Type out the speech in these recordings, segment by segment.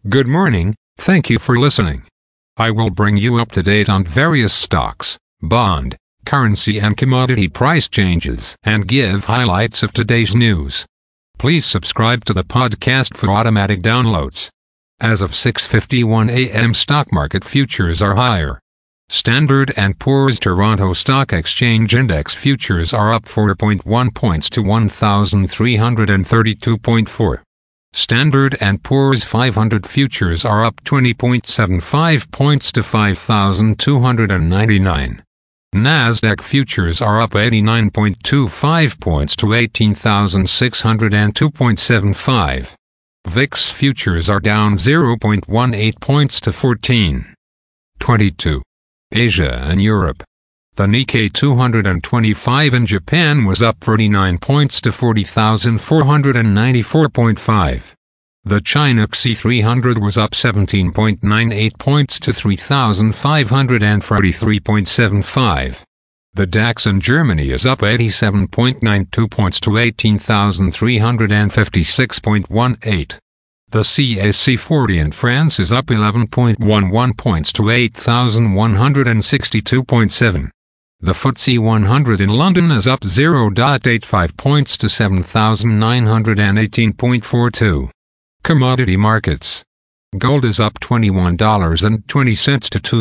Good morning, thank you for listening. I will bring you up to date on various stocks, bond, currency and commodity price changes and give highlights of today's news. Please subscribe to the podcast for automatic downloads. As of 6:51 a.m. stock market futures are higher. Standard & Poor's Toronto Stock Exchange Index futures are up 4.1 points to 1,332.4. Standard & Poor's 500 futures are up 20.75 points to 5,299. Nasdaq futures are up 89.25 points to 18,602.75. VIX futures are down 0.18 points to 14.22. Asia and Europe. The Nikkei 225 in Japan was up 39 points to 40,494.5. The China CSI 300 was up 17.98 points to 3,543.75. The DAX in Germany is up 87.92 points to 18,356.18. The CAC 40 in France is up 11.11 points to 8,162.7. The FTSE 100 in London is up 0.85 points to 7,918.42. Commodity markets. Gold is up $21.20 to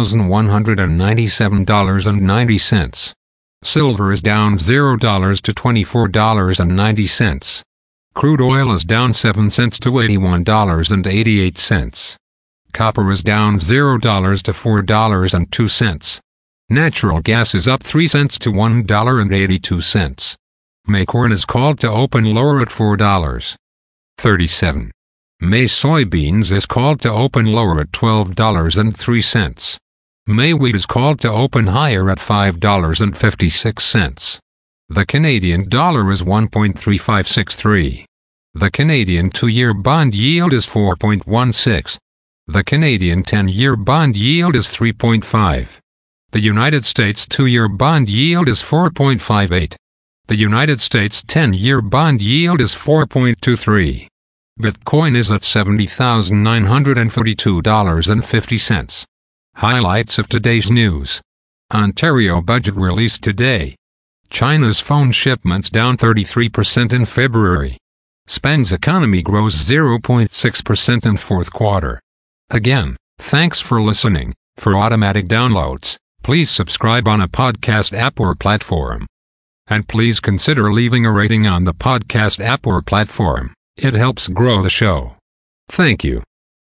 $2,197.90. Silver is down $0 to $24.90. Crude oil is down 7 cents to $81.88. Copper is down $0 to $4.02. Natural gas is up 3 cents to $1.82. May corn is called to open lower at $4.37. May soybeans is called to open lower at $12.03. May wheat is called to open higher at $5.56. The Canadian dollar is 1.3563. The Canadian 2-year bond yield is 4.16. The Canadian 10-year bond yield is 3.5. The United States 2-year bond yield is 4.58. The United States 10-year bond yield is 4.23. Bitcoin is at $70,942.50. Highlights of today's news. Ontario budget released today. China's phone shipments down 33% in February. Spain's economy grows 0.6% in fourth quarter. Again, thanks for listening. For automatic downloads, please subscribe on a podcast app or platform. And please consider leaving a rating on the podcast app or platform. It helps grow the show. Thank you.